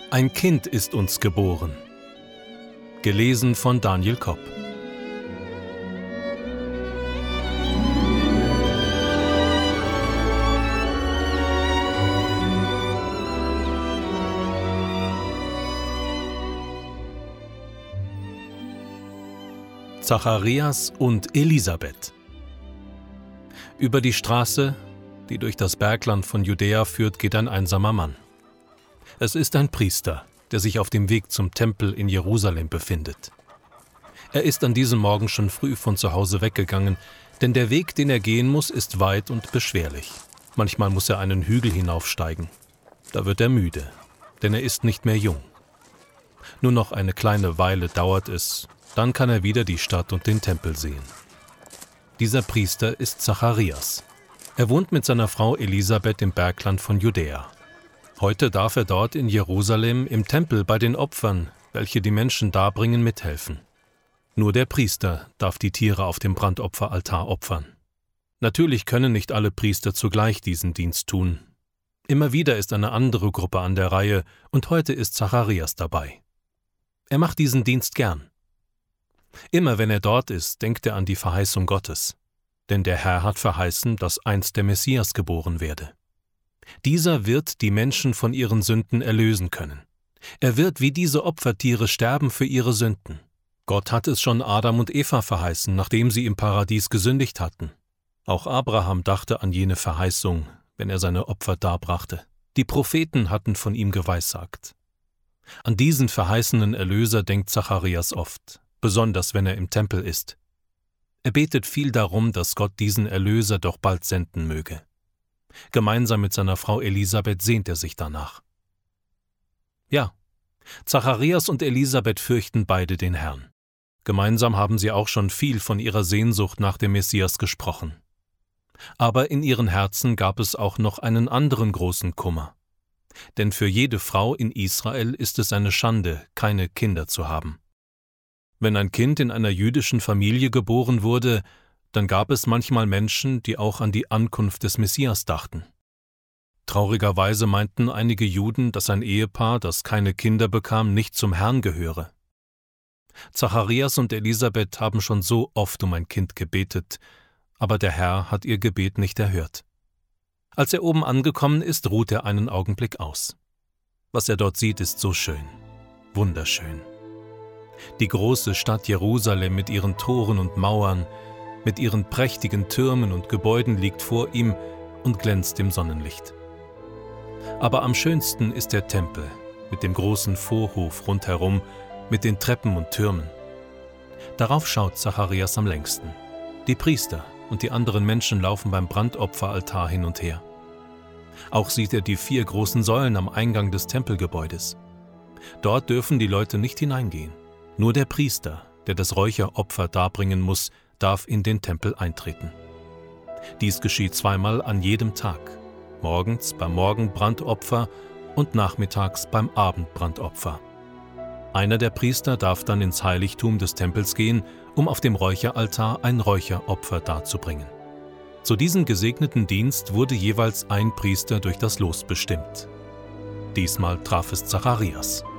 Ein Kind ist uns geboren. Gelesen von Daniel Kopp. Zacharias und Elisabeth. Über die Straße, die durch das Bergland von Judäa führt, geht ein einsamer Mann. Es ist ein Priester, der sich auf dem Weg zum Tempel in Jerusalem befindet. Er ist an diesem Morgen schon früh von zu Hause weggegangen, denn der Weg, den er gehen muss, ist weit und beschwerlich. Manchmal muss er einen Hügel hinaufsteigen. Da wird er müde, denn er ist nicht mehr jung. Nur noch eine kleine Weile dauert es, dann kann er wieder die Stadt und den Tempel sehen. Dieser Priester ist Zacharias. Er wohnt mit seiner Frau Elisabeth im Bergland von Judäa. Heute darf er dort in Jerusalem im Tempel bei den Opfern, welche die Menschen darbringen, mithelfen. Nur der Priester darf die Tiere auf dem Brandopferaltar opfern. Natürlich können nicht alle Priester zugleich diesen Dienst tun. Immer wieder ist eine andere Gruppe an der Reihe und heute ist Zacharias dabei. Er macht diesen Dienst gern. Immer wenn er dort ist, denkt er an die Verheißung Gottes. Denn der Herr hat verheißen, dass einst der Messias geboren werde. Dieser wird die Menschen von ihren Sünden erlösen können. Er wird wie diese Opfertiere sterben für ihre Sünden. Gott hat es schon Adam und Eva verheißen, nachdem sie im Paradies gesündigt hatten. Auch Abraham dachte an jene Verheißung, wenn er seine Opfer darbrachte. Die Propheten hatten von ihm geweissagt. An diesen verheißenen Erlöser denkt Zacharias oft, besonders wenn er im Tempel ist. Er betet viel darum, dass Gott diesen Erlöser doch bald senden möge. Gemeinsam mit seiner Frau Elisabeth sehnt er sich danach. Ja, Zacharias und Elisabeth fürchten beide den Herrn. Gemeinsam haben sie auch schon viel von ihrer Sehnsucht nach dem Messias gesprochen. Aber in ihren Herzen gab es auch noch einen anderen großen Kummer. Denn für jede Frau in Israel ist es eine Schande, keine Kinder zu haben. Wenn ein Kind in einer jüdischen Familie geboren wurde, dann gab es manchmal Menschen, die auch an die Ankunft des Messias dachten. Traurigerweise meinten einige Juden, dass ein Ehepaar, das keine Kinder bekam, nicht zum Herrn gehöre. Zacharias und Elisabeth haben schon so oft um ein Kind gebetet, aber der Herr hat ihr Gebet nicht erhört. Als er oben angekommen ist, ruht er einen Augenblick aus. Was er dort sieht, ist so schön, wunderschön. Die große Stadt Jerusalem mit ihren Toren und Mauern, mit ihren prächtigen Türmen und Gebäuden liegt vor ihm und glänzt im Sonnenlicht. Aber am schönsten ist der Tempel mit dem großen Vorhof rundherum, mit den Treppen und Türmen. Darauf schaut Zacharias am längsten. Die Priester und die anderen Menschen laufen beim Brandopferaltar hin und her. Auch sieht er die 4 großen Säulen am Eingang des Tempelgebäudes. Dort dürfen die Leute nicht hineingehen. Nur der Priester, der das Räucheropfer darbringen muss, darf in den Tempel eintreten. Dies geschieht 2-mal an jedem Tag, morgens beim Morgenbrandopfer und nachmittags beim Abendbrandopfer. Einer der Priester darf dann ins Heiligtum des Tempels gehen, um auf dem Räucheraltar ein Räucheropfer darzubringen. Zu diesem gesegneten Dienst wurde jeweils ein Priester durch das Los bestimmt. Diesmal traf es Zacharias.